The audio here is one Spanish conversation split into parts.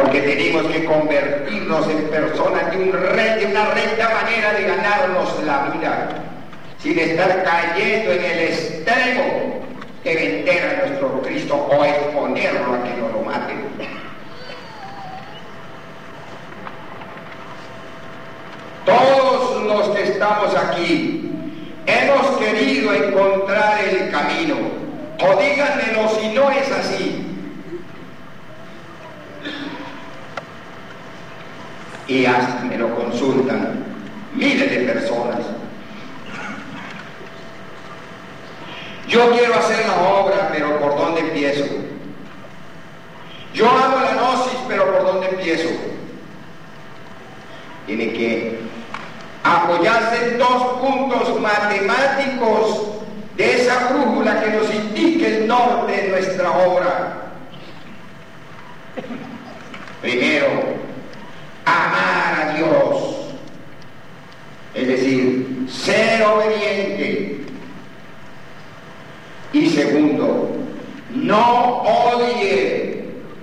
porque tenemos que convertirnos en personas de una recta manera de ganarnos la vida, sin estar cayendo en el extremo de vender a nuestro Cristo o exponerlo a que no lo maten. Todos los que estamos aquí hemos querido encontrar el camino, o díganmelo si no es así. Y hasta me lo consultan miles de personas. Yo quiero hacer la obra, pero ¿por dónde empiezo? Yo hago la gnosis, pero ¿por dónde empiezo? Tiene que apoyarse en 2 puntos matemáticos de esa brújula que nos indique el norte de nuestra obra. Primero, amar a Dios, es decir, ser obediente. Y segundo, no odie.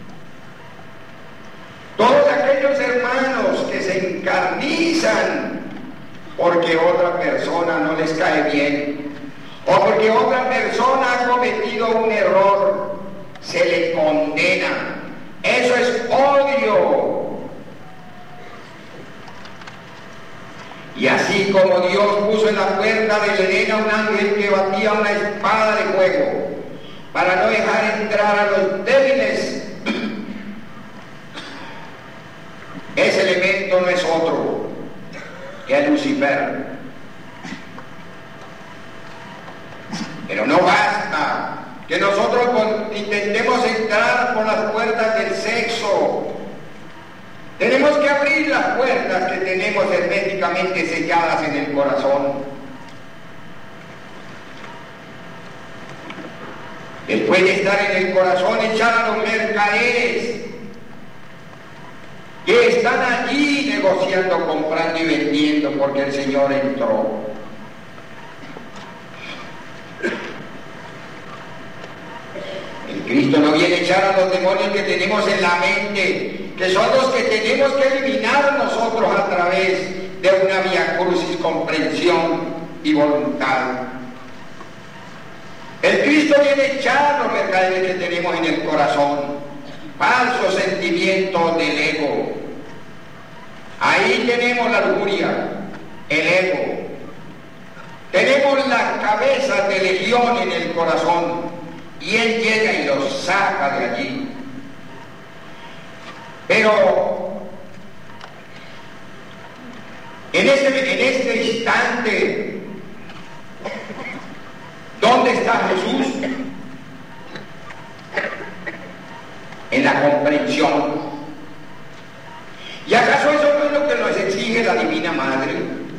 Todos aquellos hermanos que se encarnizan porque otra persona no les cae bien, o porque otra persona ha cometido un error, se le condena. Eso es odio. Y así como Dios puso en la puerta del Edén a un ángel que batía una espada de fuego para no dejar entrar a los débiles, ese elemento no es otro que a Lucifer. Pero no basta que nosotros intentemos entrar por las puertas del sexo. Tenemos que abrir las puertas que tenemos herméticamente selladas en el corazón. Después de estar en el corazón, echar a los mercaderes que están allí negociando, comprando y vendiendo porque el Señor entró. El Cristo no viene a echar a los demonios que tenemos en la mente, que son los que tenemos que eliminar nosotros a través de una vía crucis, comprensión y voluntad. El Cristo viene a echar los mercaderes que tenemos en el corazón, falsos sentimientos del ego. Ahí tenemos la lujuria, el ego. Tenemos las cabezas de legión en el corazón, y Él llega y los saca de allí. Pero en este instante, ¿dónde está Jesús? En la comprensión. ¿Y acaso eso no es lo que nos exige la Divina Madre?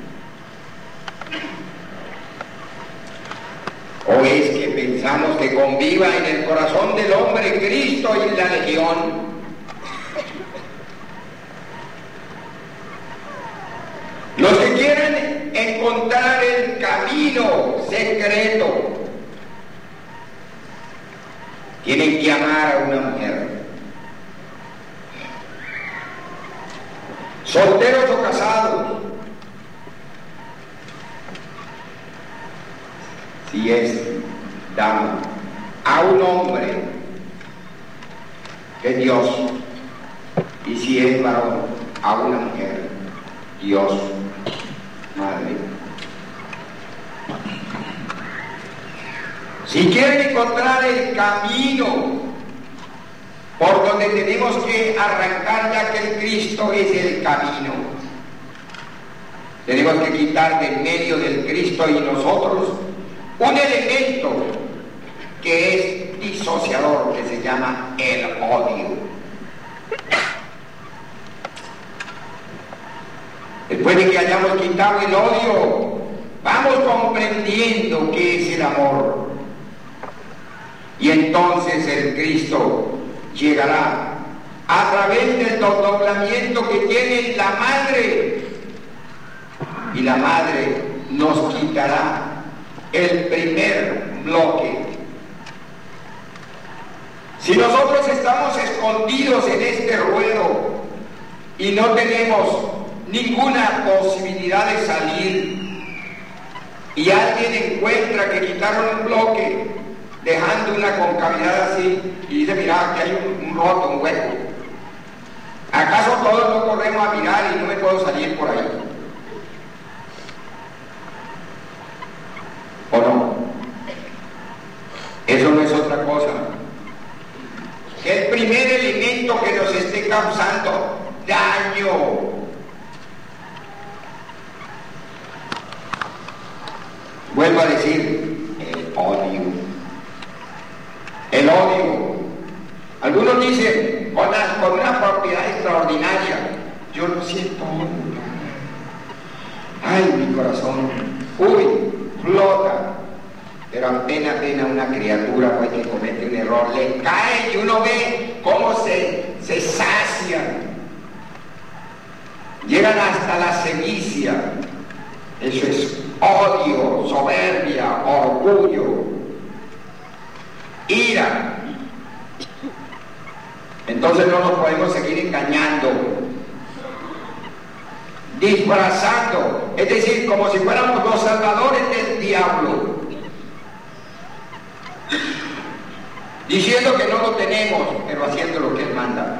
¿O es que pensamos que conviva en el corazón del hombre Cristo y la legión? Los que quieren encontrar el camino secreto tienen que amar a una mujer. Solteros o casados, si es dama, a un hombre, que es Dios, y si es varón, a una mujer, Dios, Madre. Si quieren encontrar el camino por donde tenemos que arrancar, ya que el Cristo es el camino, tenemos que quitar de en medio del Cristo y nosotros un elemento que es disociador, que se llama el odio. Después de que hayamos quitado el odio, vamos comprendiendo qué es el amor. Y entonces el Cristo llegará a través del desdoblamiento que tiene la Madre, y la Madre nos quitará el primer bloque. Si nosotros estamos escondidos en este ruedo y no tenemos ninguna posibilidad de salir, y alguien encuentra que quitaron un bloque dejando una concavidad así y dice, mira, aquí hay un roto, un hueco, ¿acaso todos no corremos a mirar y no me puedo salir por ahí? ¿O no? Eso no es otra cosa que el primer elemento que nos esté causando daño. Vuelvo a decir, el odio. El odio. Algunos dicen, con una propiedad extraordinaria, yo lo siento. Ay, mi corazón, uy, flota. Pero apenas una criatura pues, que comete un error, le cae y uno ve cómo se sacian. Llegan hasta la sevicia. Eso es odio, soberbia, orgullo, ira. Entonces no nos podemos seguir engañando, disfrazando, es decir, como si fuéramos los salvadores del diablo, diciendo que no lo tenemos, pero haciendo lo que él manda.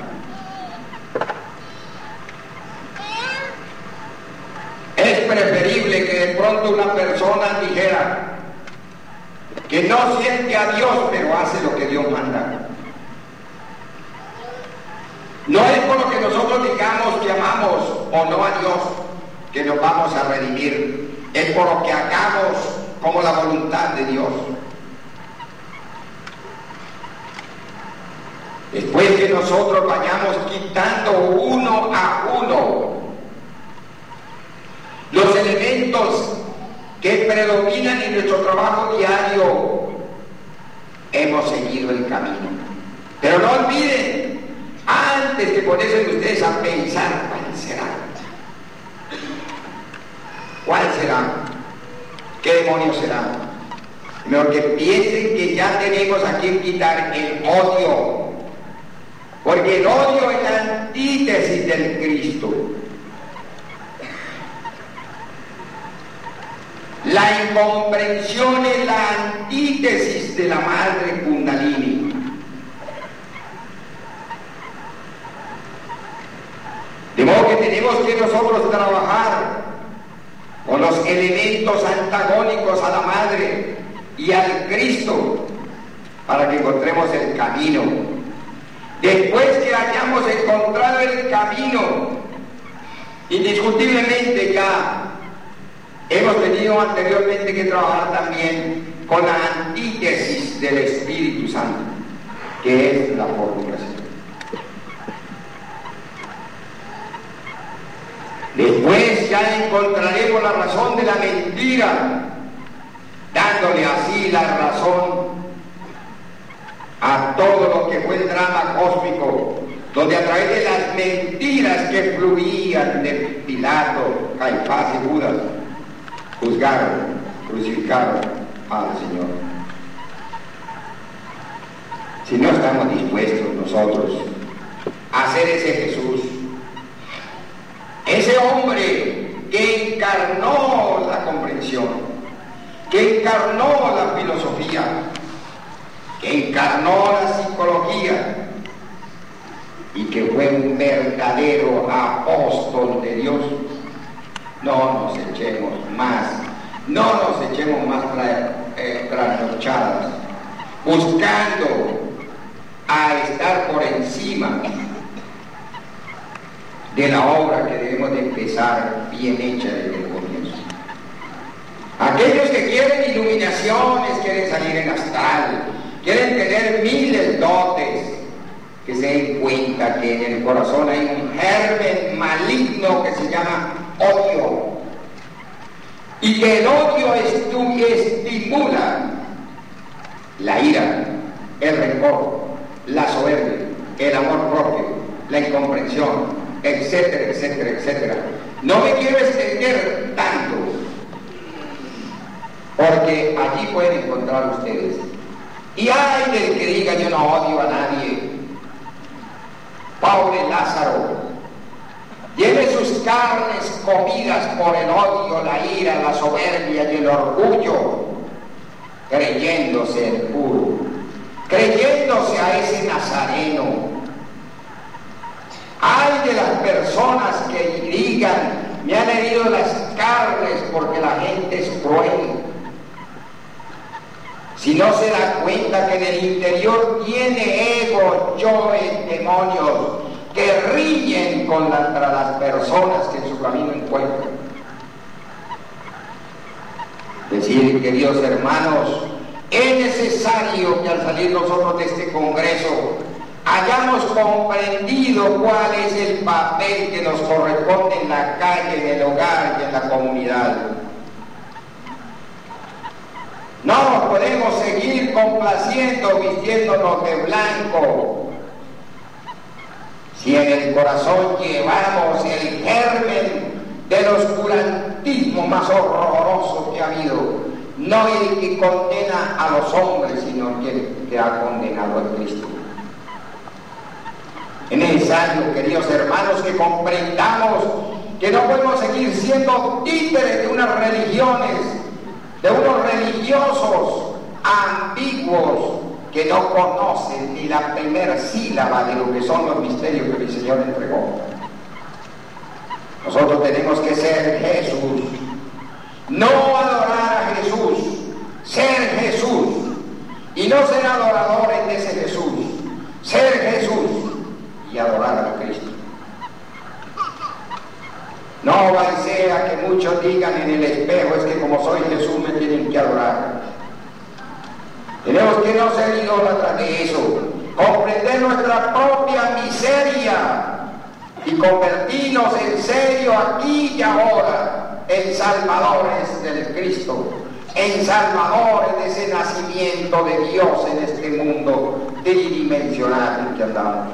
Es preferible que de pronto una persona dijera que no siente a Dios, pero hace lo que Dios manda. No es por lo que nosotros digamos que amamos o no a Dios que nos vamos a redimir, es por lo que hagamos como la voluntad de Dios. Después que nosotros vayamos quitando uno a uno los elementos que predominan en nuestro trabajo diario, hemos seguido el camino. Pero no olviden, antes que ponerse ustedes a pensar, ¿cuál será? ¿Cuál será? ¿Qué demonio será? Mejor que piensen que ya tenemos a quien quitar el odio, porque el odio es la antítesis del Cristo. La incomprensión es la antítesis de la madre Kundalini. De modo que tenemos que nosotros trabajar con los elementos antagónicos a la madre y al Cristo para que encontremos el camino. Después que hayamos encontrado el camino, indiscutiblemente ya hemos tenido anteriormente que trabajar también con la antítesis del Espíritu Santo, que es la fornicación. Después ya encontraremos la razón de la mentira, dándole así la razón a todo lo que fue el drama cósmico, donde a través de las mentiras que fluían de Pilato, Caifás y Judas, juzgaron, crucificaron al Señor. Si no estamos dispuestos nosotros a hacer ese Jesús, ese hombre que encarnó la comprensión, que encarnó la filosofía, que encarnó la psicología y que fue un verdadero apóstol de Dios, no nos echemos más trasnochadas, buscando a estar por encima de la obra que debemos de empezar bien hecha desde el comienzo. Aquellos que quieren iluminaciones, quieren salir en astral, quieren tener miles dotes, que se den cuenta que en el corazón hay un germen maligno que se llama odio, y que el odio estimula la ira, el rencor, la soberbia, el amor propio, la incomprensión, etcétera, etcétera, etcétera. No me quiero extender tanto, porque allí pueden encontrar ustedes. Y hay del que diga yo no odio a nadie, pobre Lázaro, tiene sus carnes comidas por el odio, la ira, la soberbia y el orgullo, creyéndose el puro, creyéndose a ese nazareno. Hay de las personas que digan, me han herido las carnes porque la gente es cruel. Si no se da cuenta que en el interior tiene ego, yoes, demonios, que riñen contra las personas que en su camino encuentran. Decir, queridos hermanos, es necesario que al salir nosotros de este congreso hayamos comprendido cuál es el papel que nos corresponde en la calle, en el hogar y en la comunidad. No podemos seguir complaciendo, vistiéndonos de blanco, si en el corazón llevamos el germen del oscurantismo más horroroso que ha habido, no el que condena a los hombres, sino el que ha condenado a Cristo. Es necesario, queridos hermanos, que comprendamos que no podemos seguir siendo títeres de unas religiones, de unos religiosos ambiguos que no conocen ni la primera sílaba de lo que son los misterios que el Señor entregó. Nosotros tenemos que ser Jesús, no adorar a Jesús, ser Jesús, y no ser adoradores de ese Jesús, ser Jesús y adorar a Cristo. No vaya a que muchos digan en el espejo, es que como soy Jesús me tienen que adorar. Tenemos que no ser idólatras de eso, comprender nuestra propia miseria y convertirnos en serio aquí y ahora en salvadores del Cristo, en salvadores de ese nacimiento de Dios en este mundo tridimensional en que andamos.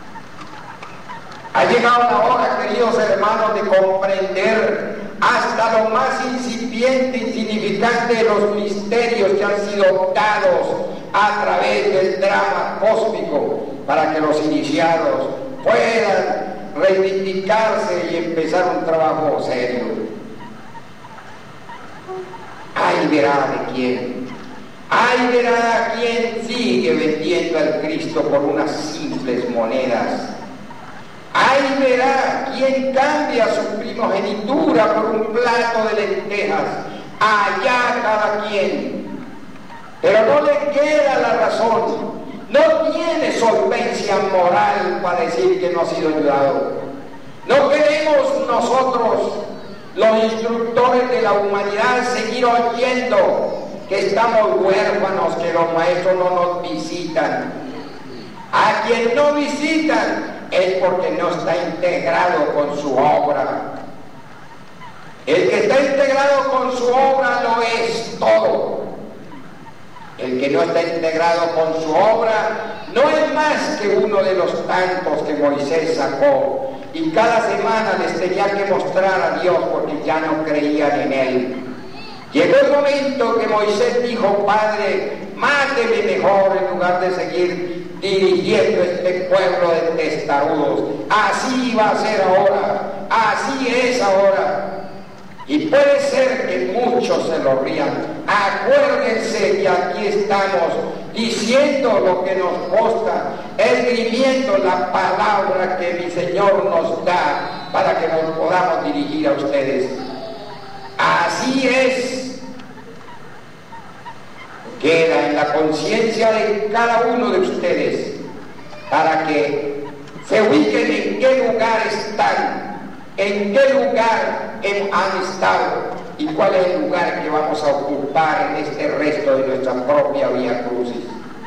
Ha llegado la hora, queridos hermanos, de comprender hasta lo más incipiente y insignificante de los misterios que han sido dados a través del drama cósmico, para que los iniciados puedan reivindicarse y empezar un trabajo serio. Ahí verá de quién, ahí verá a quién sigue vendiendo al Cristo por unas simples monedas. Ahí verá quién cambia su primogenitura por un plato de lentejas. Allá cada quien. Pero no le queda la razón. No tiene solvencia moral para decir que no ha sido ayudado. No queremos nosotros, los instructores de la humanidad, seguir oyendo que estamos huérfanos, que los maestros no nos visitan. A quien no visitan es porque no está integrado con su obra. El que está integrado con su obra lo es todo. El que no está integrado con su obra no es más que uno de los tantos que Moisés sacó y cada semana les tenía que mostrar a Dios porque ya no creían en él. Llegó el momento que Moisés dijo: Padre, máteme mejor en lugar de seguir dirigiendo este pueblo de testarudos. Así va a ser ahora, así es ahora. Y puede ser que muchos se lo rían. Acuérdense que aquí estamos diciendo lo que nos consta, esgrimiendo la palabra que mi Señor nos da para que nos podamos dirigir a ustedes. Así es. Queda en la conciencia de cada uno de ustedes para que se ubiquen en qué lugar están, en qué lugar han estado y cuál es el lugar que vamos a ocupar en este resto de nuestra propia Vía Crucis.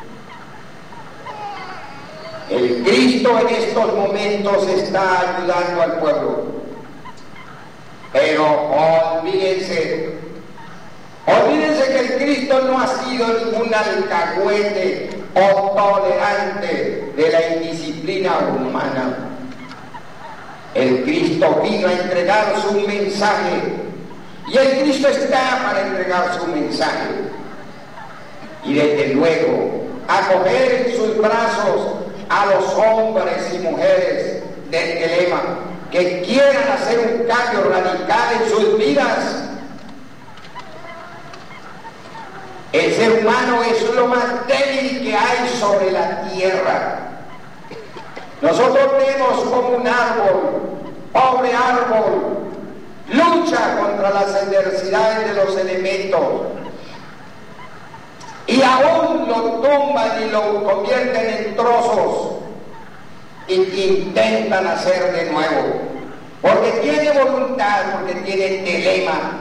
El Cristo en estos momentos está ayudando al pueblo, pero olvídense que el Cristo no ha sido ningún alcahuete o tolerante de la indisciplina humana. El Cristo vino a entregar su mensaje y el Cristo está para entregar su mensaje. Y desde luego acoger en sus brazos a los hombres y mujeres del telema que quieran hacer un cambio radical en sus vidas. El ser humano es lo más débil que hay sobre la tierra. Nosotros vemos como un árbol, pobre árbol, lucha contra las adversidades de los elementos y aún lo tumban y lo convierten en trozos y intentan hacer de nuevo, porque tiene voluntad, porque tiene telema.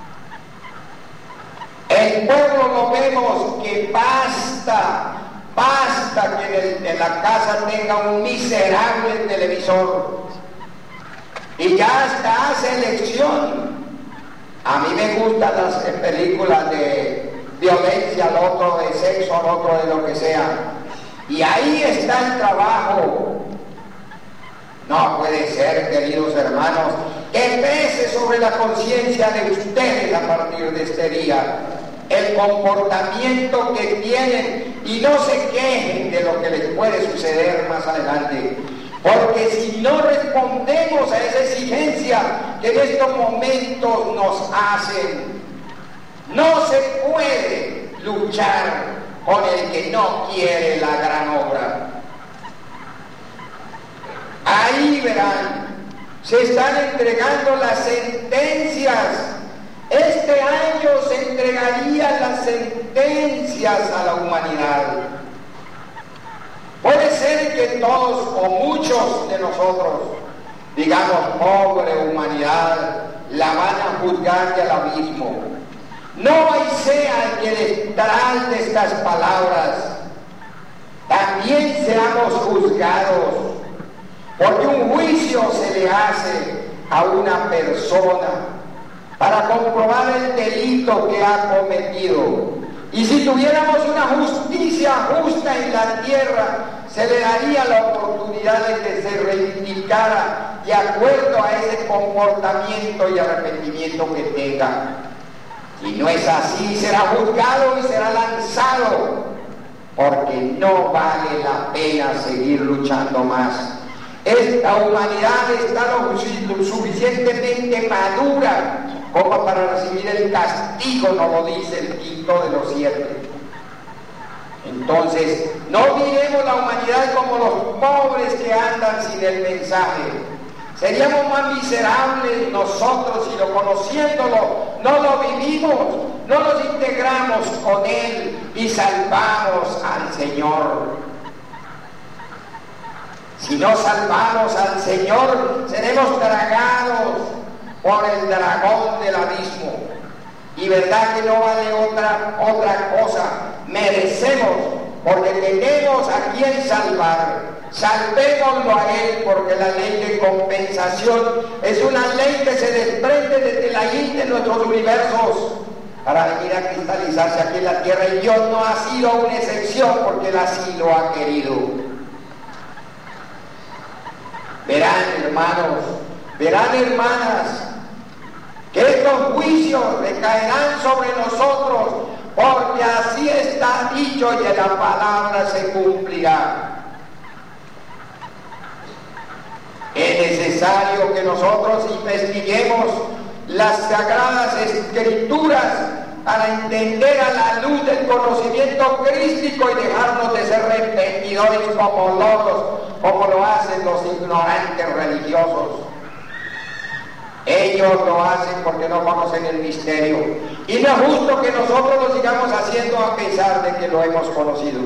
El pueblo lo vemos que basta que en la casa tenga un miserable televisor y ya hasta hace elección. A mí me gustan las películas de violencia, al otro de sexo, al otro de lo que sea, y ahí está el trabajo. No puede ser, queridos hermanos, que pese sobre la conciencia de ustedes a partir de este día el comportamiento que tienen y no se quejen de lo que les puede suceder más adelante, porque si no respondemos a esa exigencia que en estos momentos nos hacen, no se puede luchar con el que no quiere la gran obra. Ahí verán, se están entregando las sentencias. Este año se entregarían las sentencias a la humanidad. Puede ser que todos o muchos de nosotros digamos, pobre humanidad, la van a juzgar del abismo. No hay sea que detrás de estas palabras también seamos juzgados, porque un juicio se le hace a una persona para comprobar el delito que ha cometido. Y si tuviéramos una justicia justa en la tierra, se le daría la oportunidad de que se reivindicara de acuerdo a ese comportamiento y arrepentimiento que tenga. Si no es así, será juzgado y será lanzado, porque no vale la pena seguir luchando más. Esta humanidad está lo suficientemente madura como para recibir el castigo, nos lo dice el quinto de los 7. Entonces, no miremos la humanidad como los pobres que andan sin el mensaje. Seríamos más miserables nosotros si lo conociéndolo no lo vivimos, no nos integramos con Él y salvamos al Señor. Si no salvamos al Señor, seremos tragados por el dragón del abismo. Y verdad que no vale otra cosa. Merecemos, porque tenemos a quien salvar. Salvémoslo a Él, porque la ley de compensación es una ley que se desprende desde la id de nuestros universos para venir a cristalizarse aquí en la tierra. Y Dios no ha sido una excepción, porque Él así lo ha querido. Verán, hermanos, verán, hermanas, que estos juicios recaerán sobre nosotros, porque así está dicho y en la palabra se cumplirá. Es necesario que nosotros investiguemos las sagradas escrituras para entender a la luz del conocimiento crístico y dejarnos de ser repetidores como locos, como lo hacen los ignorantes religiosos. Ellos lo hacen porque no conocen el misterio, y no es justo que nosotros lo sigamos haciendo a pesar de que lo hemos conocido.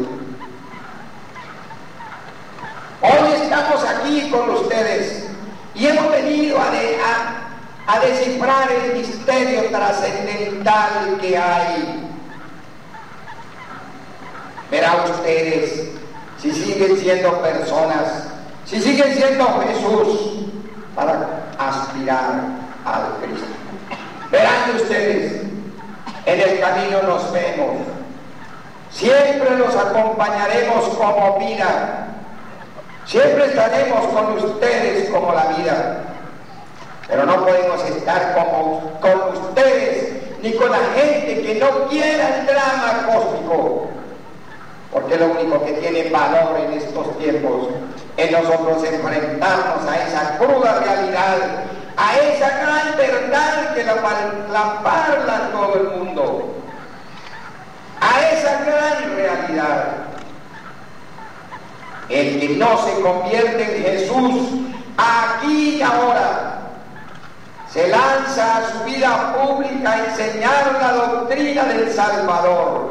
Hoy estamos aquí con ustedes y hemos venido a descifrar el misterio trascendental que hay. Verán ustedes, si siguen siendo personas, si siguen siendo Jesús, para aspirar al Cristo. Verán ustedes, en el camino nos vemos, siempre los acompañaremos como vida, siempre estaremos con ustedes como la vida, pero no podemos estar con ustedes ni con la gente que no quiera el drama cósmico, porque lo único que tiene valor en estos tiempos en nosotros enfrentarnos a esa cruda realidad, a esa gran verdad que la parla todo el mundo, a esa gran realidad. El que no se convierte en Jesús aquí y ahora, se lanza a su vida pública a enseñar la doctrina del Salvador.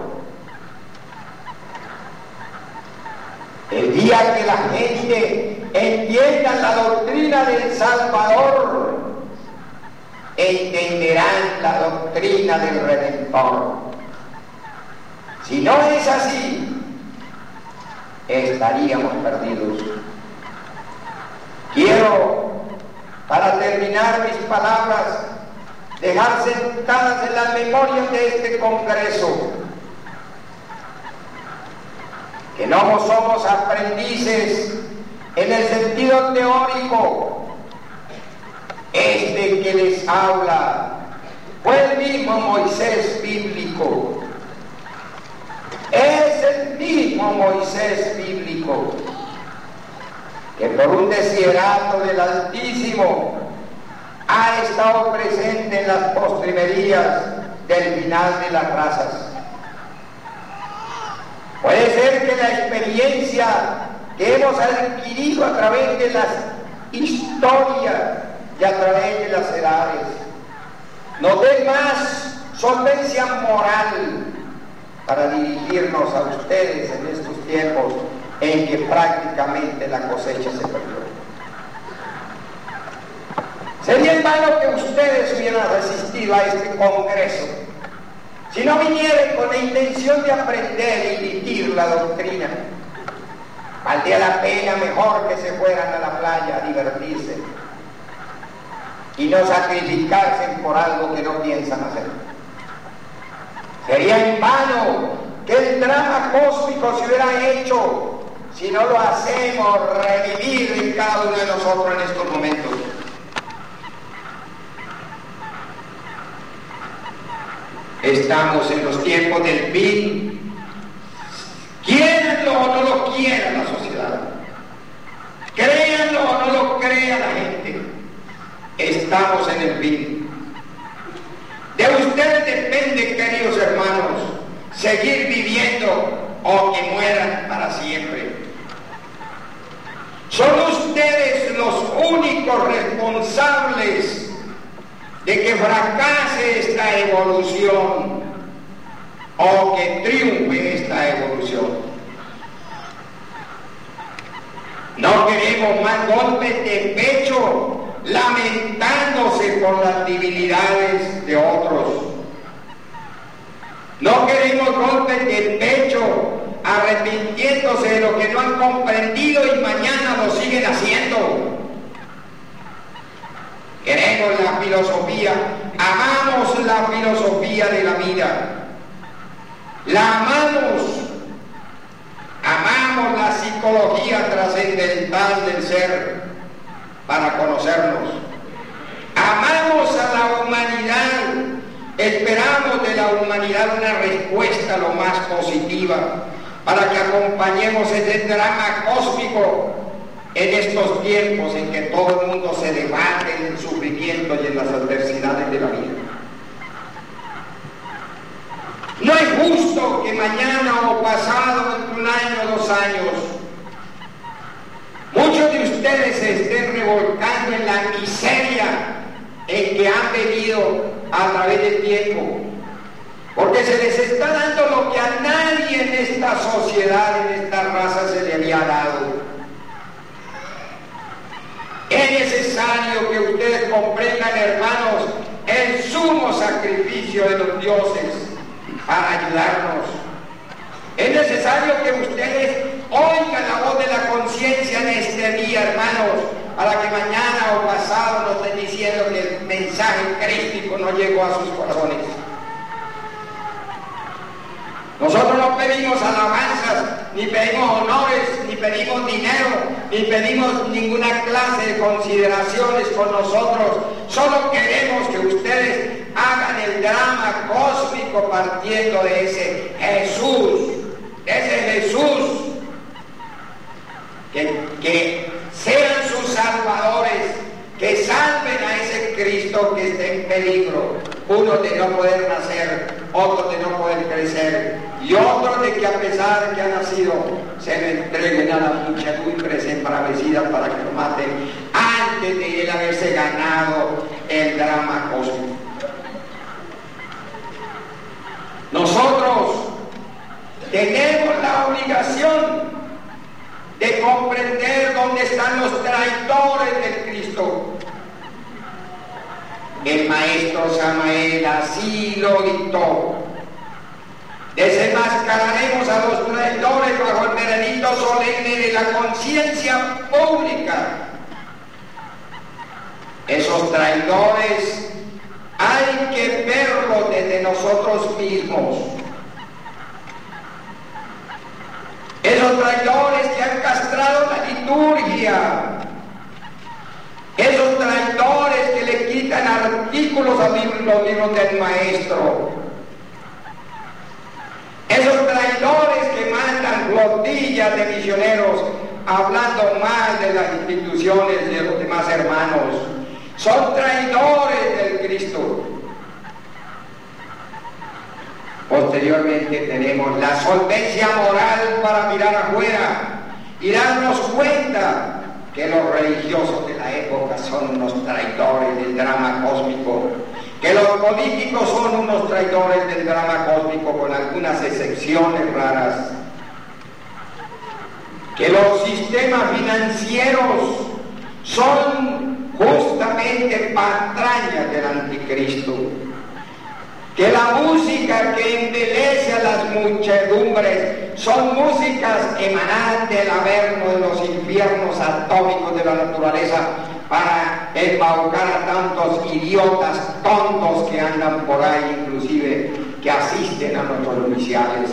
El día que la gente entienda la doctrina del Salvador, entenderán la doctrina del Redentor. Si no es así, estaríamos perdidos. Quiero, para terminar mis palabras, dejar sentadas en las memorias de este Congreso que no somos aprendices en el sentido teórico. Este que les habla fue el mismo Moisés bíblico. Es el mismo Moisés bíblico que por un desiderato del Altísimo ha estado presente en las postrimerías del final de las razas. Puede ser que la experiencia que hemos adquirido a través de las historias y a través de las edades nos dé más solvencia moral para dirigirnos a ustedes en estos tiempos en que prácticamente la cosecha se perdió. Sería en vano que ustedes hubieran resistido a este Congreso si no vinieran con la intención de aprender y vivir la doctrina. Valdría la pena mejor que se fueran a la playa a divertirse y no sacrificarse por algo que no piensan hacer. Sería en vano que el drama cósmico se hubiera hecho si no lo hacemos revivir en cada uno de nosotros en estos momentos. Estamos en los tiempos del fin. Quieranlo o no lo quiera la sociedad, créanlo o no lo crea la gente, estamos en el fin. De ustedes depende, queridos hermanos, seguir viviendo o que mueran para siempre. Son ustedes los únicos responsables de que fracase esta evolución o que triunfe esta evolución. No queremos más golpes de pecho lamentándose por las debilidades de otros. No queremos golpes de pecho arrepintiéndose de lo que no han comprendido y mañana lo siguen haciendo. Queremos la filosofía, amamos la filosofía de la vida, la amamos la psicología trascendental del ser para conocernos, amamos a la humanidad, esperamos de la humanidad una respuesta lo más positiva para que acompañemos ese drama cósmico en estos tiempos en que todo el mundo se debate en el sufrimiento y en las adversidades de la vida. No es justo que mañana o pasado, entre un año o 2 años, muchos de ustedes se estén revolcando en la miseria en que han venido a través del tiempo, porque se les está dando lo que a nadie en esta sociedad, en esta raza se le había dado. Es necesario que ustedes comprendan, hermanos, el sumo sacrificio de los dioses para ayudarnos. Es necesario que ustedes oigan la voz de la conciencia en este día, hermanos, para que mañana o pasado no estén diciendo que el mensaje crístico no llegó a sus corazones. Nosotros no pedimos alabanzas, ni pedimos honores, ni pedimos dinero, ni pedimos ninguna clase de consideraciones con nosotros. Solo queremos que ustedes hagan el drama cósmico partiendo de ese Jesús, que sean sus salvadores, que salven a ese Cristo que está en peligro, unos de no poder nacer, otros de no poder crecer, y otros de que a pesar de que ha nacido, se le entreguen a la muchedumbre embravecida para que lo maten, antes de él haberse ganado el drama cósmico. Nosotros tenemos la obligación de comprender dónde están los traidores del Cristo. El maestro Samael así lo dictó. Desenmascararemos a los traidores bajo el veredicto solemne de la conciencia pública. Esos traidores hay que verlos desde nosotros mismos. Esos traidores que han castrado la liturgia, esos traidores que le quitan artículos a los libros del maestro, esos traidores que mandan flotillas de misioneros hablando mal de las instituciones de los demás hermanos, son traidores del Cristo. Posteriormente tenemos la solvencia moral para mirar afuera y darnos cuenta que los religiosos de la época son unos traidores del drama cósmico, que los políticos son unos traidores del drama cósmico con algunas excepciones raras, que los sistemas financieros son justamente patrañas del anticristo, que la música que embellece a las muchedumbres son músicas emanadas del averno de los infiernos atómicos de la naturaleza para embaucar a tantos idiotas tontos que andan por ahí, inclusive que asisten a nuestros oficiales.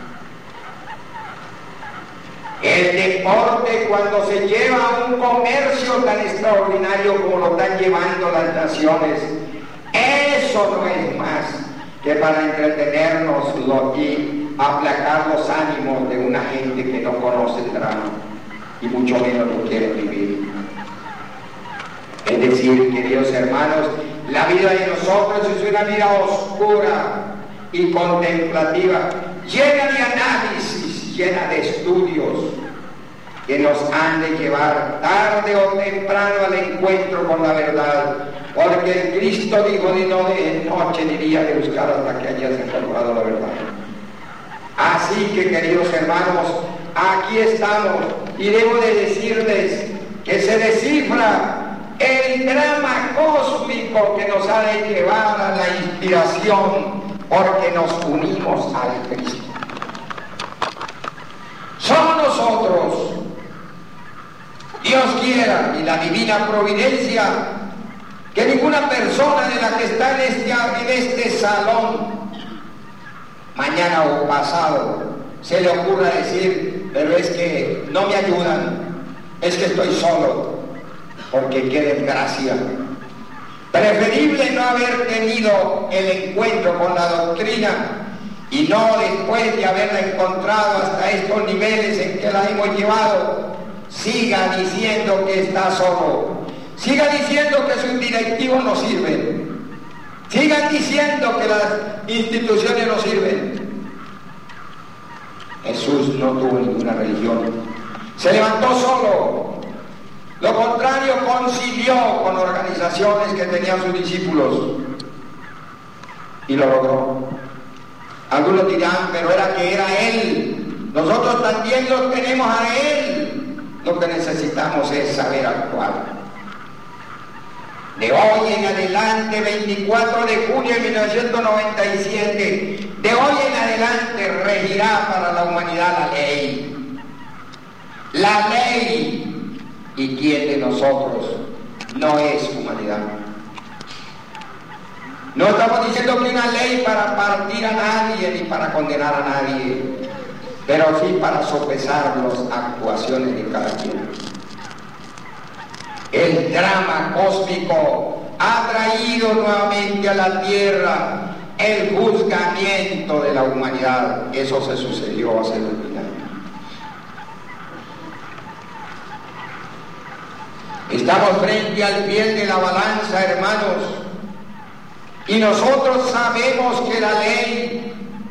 El deporte, cuando se lleva un comercio tan extraordinario como lo están llevando las naciones, eso no es más que para entretenernos y aplacar los ánimos de una gente que no conoce el drama y mucho menos lo quiere vivir. Es decir, queridos hermanos, la vida de nosotros es una vida oscura y contemplativa, llena de análisis, llena de estudios que nos han de llevar tarde o temprano al encuentro con la verdad, porque el Cristo dijo de noche ni día de buscar hasta que hayas encontrado la verdad. Así que, queridos hermanos, aquí estamos y debo de decirles que se descifra el drama cósmico que nos ha de llevar a la inspiración, porque nos unimos al Cristo. Somos nosotros, Dios quiera, y la divina providencia, que ninguna persona de la que está en este salón, mañana o pasado, se le ocurra decir, pero es que no me ayudan, es que estoy solo, porque qué desgracia. Preferible no haber tenido el encuentro con la doctrina y no después de haberla encontrado hasta estos niveles en que la hemos llevado, siga diciendo que está solo, siga diciendo que sus directivos no sirven, sigan diciendo que las instituciones no sirven. Jesús no tuvo ninguna religión, se levantó solo. Lo contrario, concilió con organizaciones que tenían sus discípulos y lo logró. Algunos dirán, pero era que era Él. Nosotros también lo tenemos a Él. Lo que necesitamos es saber actuar. De hoy en adelante, 24 de junio de 1997, de hoy en adelante regirá para la humanidad la ley. La ley. ¿Y quién de nosotros no es humanidad? No estamos diciendo que una ley para partir a nadie ni para condenar a nadie, pero sí para sopesar las actuaciones de cada quien. El drama cósmico ha traído nuevamente a la tierra el juzgamiento de la humanidad. Eso se sucedió hace 2000 años. Estamos frente al pie de la balanza, hermanos, y nosotros sabemos que la ley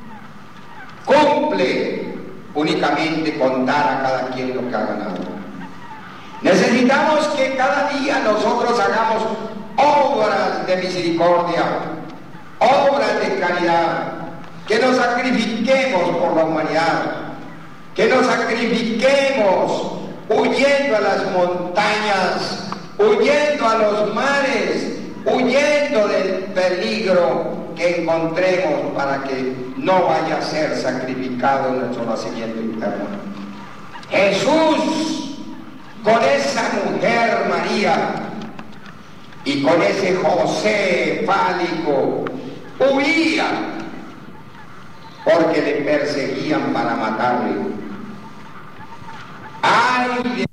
cumple únicamente con dar a cada quien lo que ha ganado. Necesitamos que cada día nosotros hagamos obras de misericordia, obras de caridad, que nos sacrifiquemos por la humanidad, que nos sacrifiquemos huyendo a las montañas, huyendo a los mares, huyendo del peligro que encontremos para que no vaya a ser sacrificado nuestro nacimiento interno. Jesús, con esa mujer María y con ese José fálico, huía porque le perseguían para matarle. ¡Ay